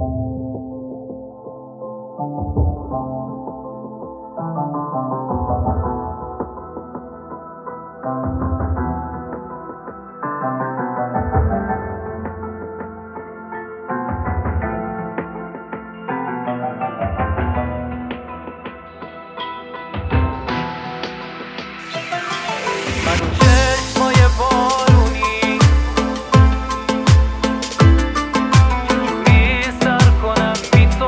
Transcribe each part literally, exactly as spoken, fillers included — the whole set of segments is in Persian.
منو چشمای بارونی چجوری سر کنم بی تو،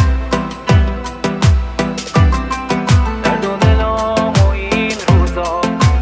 درد و دلام و این روزا،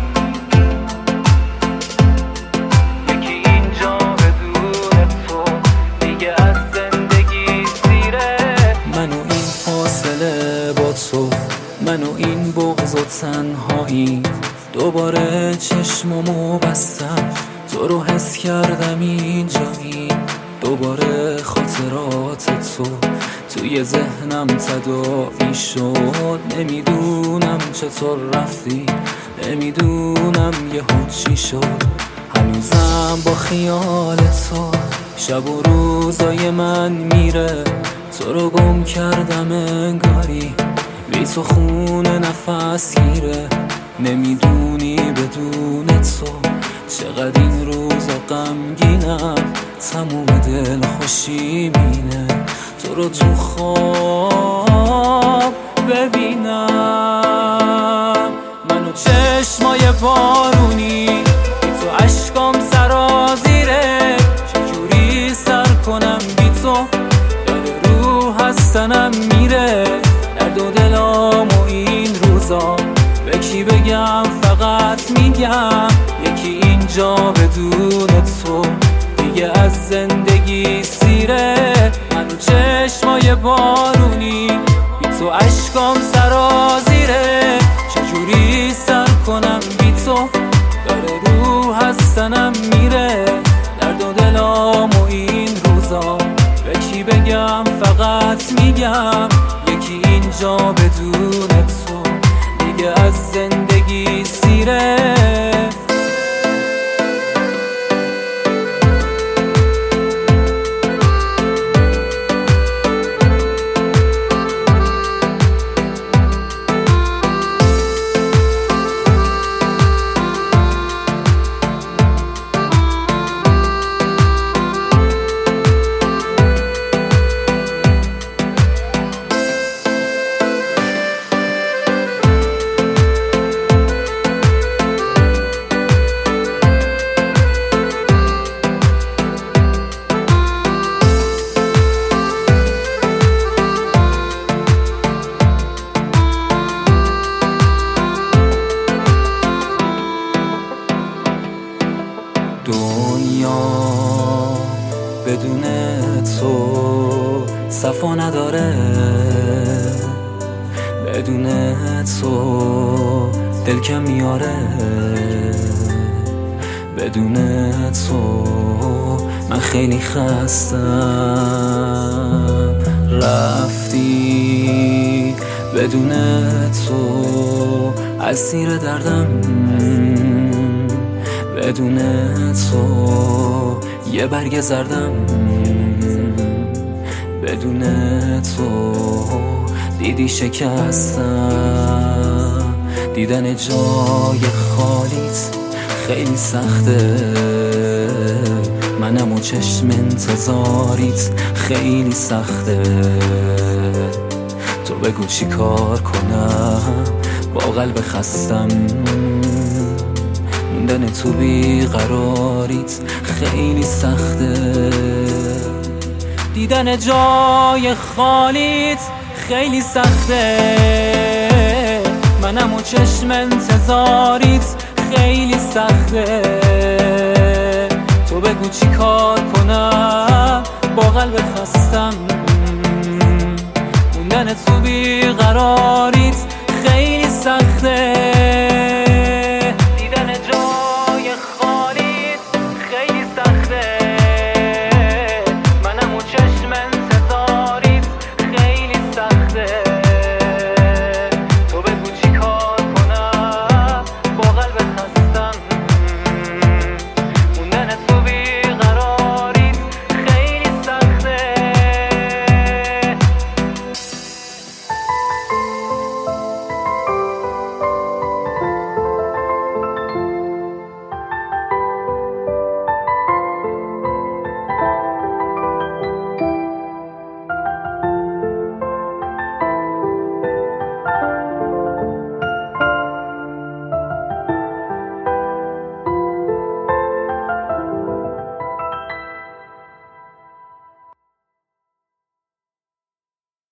یکی اینجا بدون تو دیگه از زندگی سیره. منو این فاصله با تو، منو این بغض و تنهایی، دوباره چشمامو بستم تو رو حس کردم اینجایی، دوباره خاطرات تو توی ذهنم تداعی شد. نمیدونم چطور رفتی، نمیدونم یهو چی شد، هنوزم با خیال تو شب و روزای من میره. تو رو گم کردم انگاری، بی تو خونه نفس گیره. نمیدونی بدون تو چقدر این روزا غمگینم، تموم دل خوشی مینه تو رو تو خواب ببینم. منو چشمای بارونی بی تو عشقام سرازیره، چجوری سر کنم بی تو، یاد رو هستنم میره. درد و دلام و این روزا به کی بگم، فقط میگم یکی اینجا بدون تو دیگه از زندگی سیره. منو چشمای بارونی بی تو عشقام سرازیره، چجوری سر کنم بی تو، داره رو هستنم میره. درد و دلام و این روزا به کی بگم، فقط میگم یکی اینجا بدون تو دیگه از زندگی سیره. دنیا بدون تو صفا نداره، بدون تو دل کم میاره، بدون تو من خیلی خستم. رفتی بدون تو اسیر دردم، بدون تو یه برگ زردم، بدون تو دیدی شکستم. دیدن جای خالیت خیلی سخته، منم و چشم انتظاریت خیلی سخته. تو بگو چی کار کنم با قلب خستم، موندن تو بیقراریت خیلی سخته. دیدن جای خالیت خیلی سخته، منم و چشم انتظاریت خیلی سخته. تو بگو چی کار کنم با قلب خستم، موندن تو بیقراریت